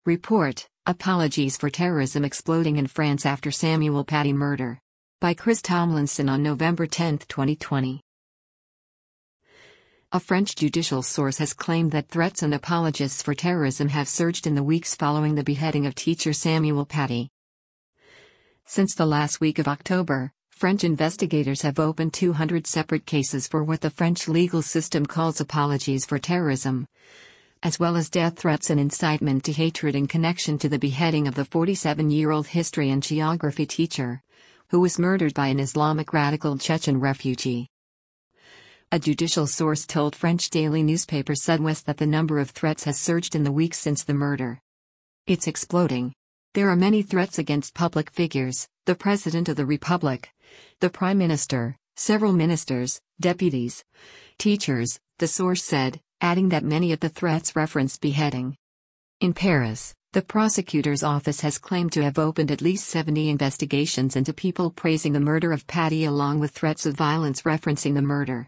Report, Apologies for Terrorism Exploding in France After Samuel Paty Murder. By Chris Tomlinson on November 10, 2020. A French judicial source has claimed that threats and apologies for terrorism have surged in the weeks following the beheading of teacher Samuel Paty. Since the last week of October, French investigators have opened 200 separate cases for what the French legal system calls apologies for terrorism, as well as death threats and incitement to hatred in connection to the beheading of the 47-year-old history and geography teacher, who was murdered by an Islamic radical Chechen refugee. A judicial source told French daily newspaper Sud-Ouest that the number of threats has surged in the weeks since the murder. It's exploding. There are many threats against public figures, the President of the Republic, the Prime Minister, several ministers, deputies, teachers, the source said, adding that many of the threats referenced beheading. In Paris, the prosecutor's office has claimed to have opened at least 70 investigations into people praising the murder of Paty along with threats of violence referencing the murder.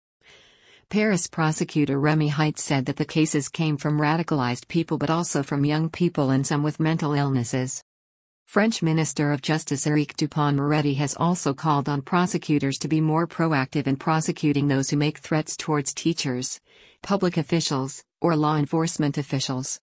Paris prosecutor Remy Heitz said that the cases came from radicalized people but also from young people and some with mental illnesses. French Minister of Justice Éric Dupond-Moretti has also called on prosecutors to be more proactive in prosecuting those who make threats towards teachers, public officials, or law enforcement officials.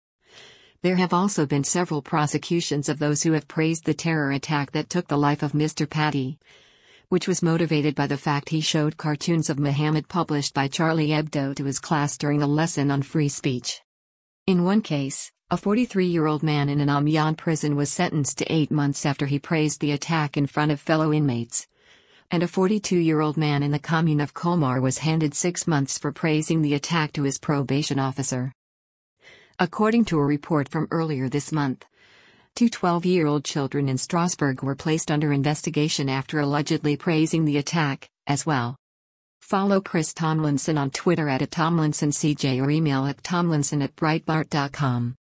There have also been several prosecutions of those who have praised the terror attack that took the life of Mr. Paty, which was motivated by the fact he showed cartoons of Muhammad published by Charlie Hebdo to his class during a lesson on free speech. In one case, a 43-year-old man in an Amiens prison was sentenced to 8 months after he praised the attack in front of fellow inmates, and a 42-year-old man in the commune of Colmar was handed 6 months for praising the attack to his probation officer. According to a report from earlier this month, 2 12-year-old children in Strasbourg were placed under investigation after allegedly praising the attack, as well. Follow Chris Tomlinson on Twitter @TomlinsonCJ or email at tomlinson@breitbart.com.